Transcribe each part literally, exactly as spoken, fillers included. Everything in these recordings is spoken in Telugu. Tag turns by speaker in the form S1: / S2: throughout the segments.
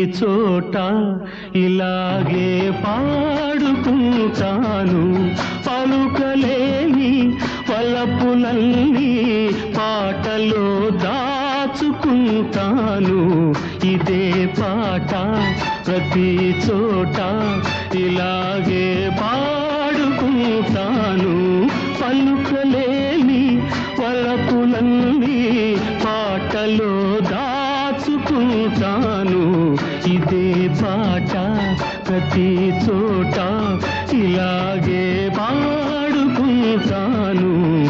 S1: చోట ఇలాగే పాడుకుంటాను. పలుకలేని వలపులన్నీ పాటలో దాచుకుంటాను. ఇదే పాట ప్రతి చోట ఇలాగే పాడుకుంటాను. పలుకలేని వలపులన్నీ పాటలో దాచుకుంటాను. ఇదే పాట ప్రతి చోట ఇలాగే పాడుకుంటాను.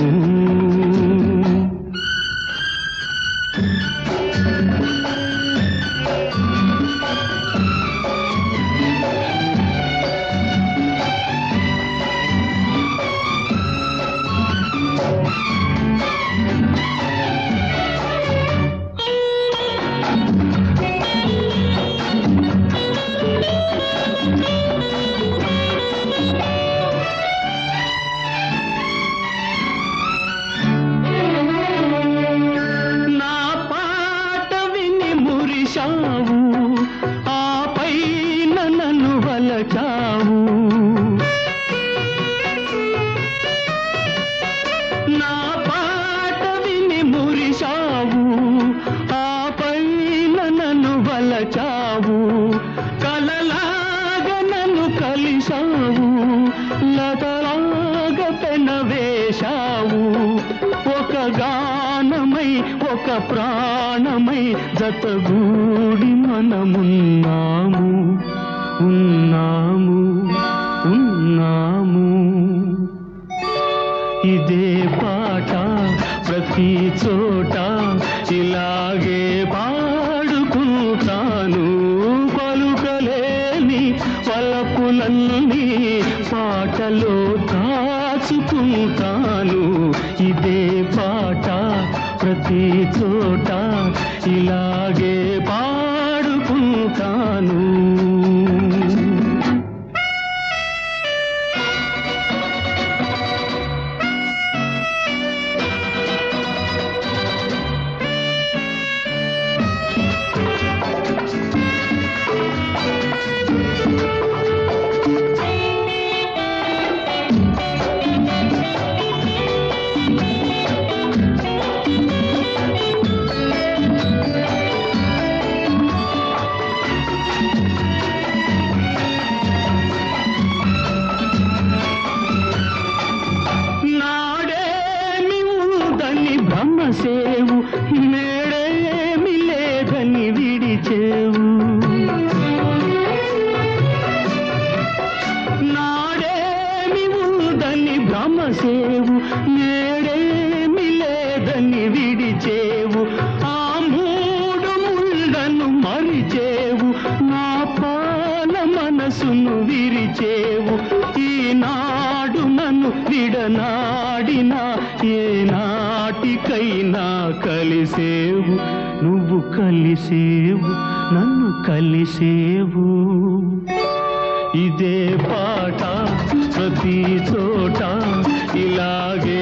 S1: ఆపై నన్ను వలచావు. నా పాట విని మురిశావు. ఆపై నన్ను వలచావు. కలలాగా నన్ను కలిశావు. లతలాగా పెనవేశావు. ఒక గానమై ఒక ప్రాణమై జతగూడి మనమున్నాము ఉన్నాము ఉన్నాము. ఇదే పాట ప్రతి చోట ఇలాగే పాడుకుంటాను. పలుకలేని పలుకులన్నీ పాటలో దాచుకుంటాను. ఇదే పాట ప్రతి చోట ఇలాగే పాడుకుంటాను. బ్రహ్మసేవు నేడేమి లేదని విడిచేవు. నాడేమి ఉందని బ్రహ్మసేవు నేడేమి లేదని విడిచేవు. ఆ మూడు ముళ్ళను మరిచేవు. నా పాల మనసును విరిచేవు. ఈనాడు నన్ను విడనాడినా ఏనాటికైనా కలిసేవు. నువ్వు కలిసేవు నన్ను కలిసేవు. ఇదే పాట ప్రతి చోట ఇలాగే